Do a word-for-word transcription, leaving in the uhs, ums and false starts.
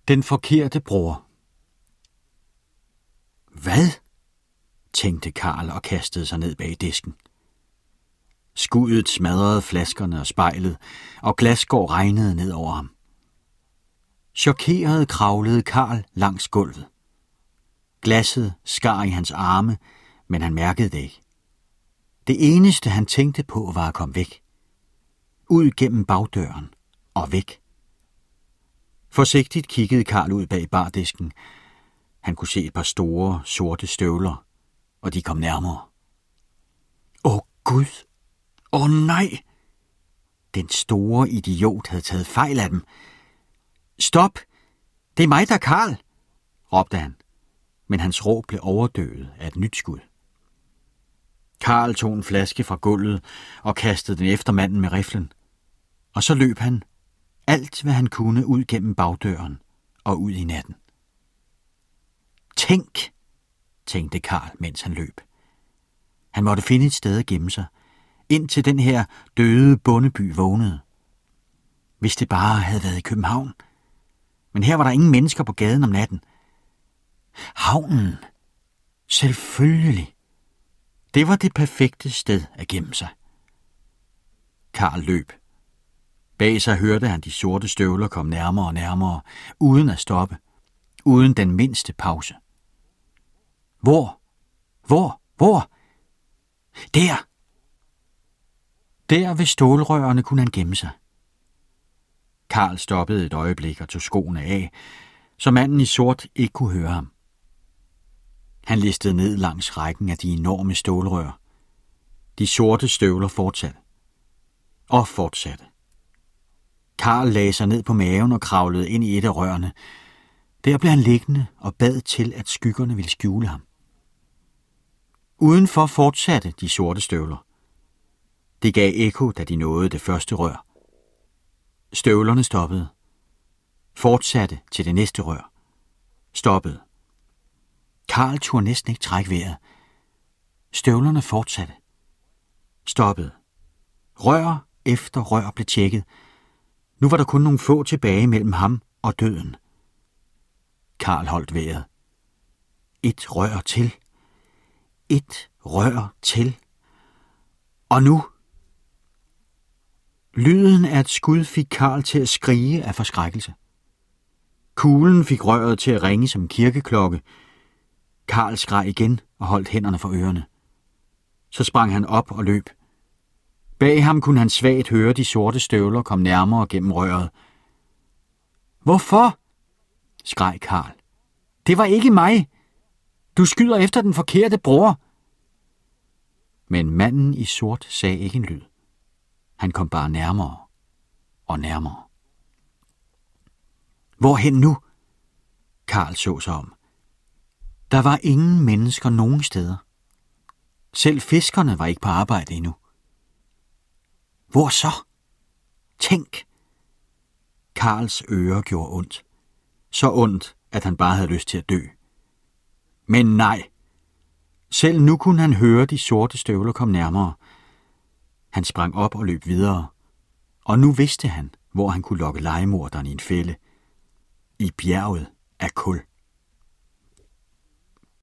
Den forkerte bror. Hvad? Tænkte Karl og kastede sig ned bag disken. Skuddet smadrede flaskerne og spejlet, og glasskår regnede ned over ham. Chokeret kravlede Karl langs gulvet. Glasset skar i hans arme, men han mærkede det ikke. Det eneste, han tænkte på, var at komme væk. Ud gennem bagdøren og væk. Forsigtigt kiggede Karl ud bag bardisken. Han kunne se et par store, sorte støvler, og de kom nærmere. Åh Gud! Åh nej! Den store idiot havde taget fejl af dem. Stop! Det er mig, der er Karl! Råbte han, men hans råb blev overdøvet af et nyt skud. Karl tog en flaske fra gulvet og kastede den efter manden med riflen. Og så løb han, alt hvad han kunne, ud gennem bagdøren og ud i natten. Tænk, tænkte Karl, mens han løb. Han måtte finde et sted at gemme sig, indtil den her døde bondeby vågnede. Hvis det bare havde været i København. Men her var der ingen mennesker på gaden om natten. Havnen. Selvfølgelig. Det var det perfekte sted at gemme sig. Karl løb. Bag sig hørte han de sorte støvler komme nærmere og nærmere, uden at stoppe, uden den mindste pause. Hvor? Hvor? Hvor? Der! Der ved stålrørene kunne han gemme sig. Karl stoppede et øjeblik og tog skoene af, så manden i sort ikke kunne høre ham. Han listede ned langs rækken af de enorme stålrør. De sorte støvler fortsatte. Og fortsatte. Karl lagde sig ned på maven og kravlede ind i et af rørene. Der blev han liggende og bad til, at skyggerne ville skjule ham. Udenfor fortsatte de sorte støvler. Det gav ekko, da de nåede det første rør. Støvlerne stoppede. Fortsatte til det næste rør. Stoppede. Karl turde næsten ikke trække vejret. Støvlerne fortsatte. Stoppede. Rør efter rør blev tjekket. Nu var der kun nogle få tilbage mellem ham og døden. Karl holdt vejret. Et rør til. Et rør til. Og nu? Lyden af et skud fik Karl til at skrige af forskrækkelse. Kuglen fik røret til at ringe som en kirkeklokke. Karl skreg igen og holdt hænderne for ørerne. Så sprang han op og løb. Bag ham kunne han svagt høre de sorte støvler komme nærmere gennem røret. Hvorfor? Skreg Karl. Det var ikke mig. Du skyder efter den forkerte bror. Men manden i sort sagde ikke en lyd. Han kom bare nærmere og nærmere. Hvorhen nu? Karl så sig om. Der var ingen mennesker nogen steder. Selv fiskerne var ikke på arbejde endnu. Hvor så? Tænk! Karls ører gjorde ondt. Så ondt, at han bare havde lyst til at dø. Men nej! Selv nu kunne han høre de sorte støvler komme nærmere. Han sprang op og løb videre. Og nu vidste han, hvor han kunne lokke legemorderen i en fælde. I bjerget af kul.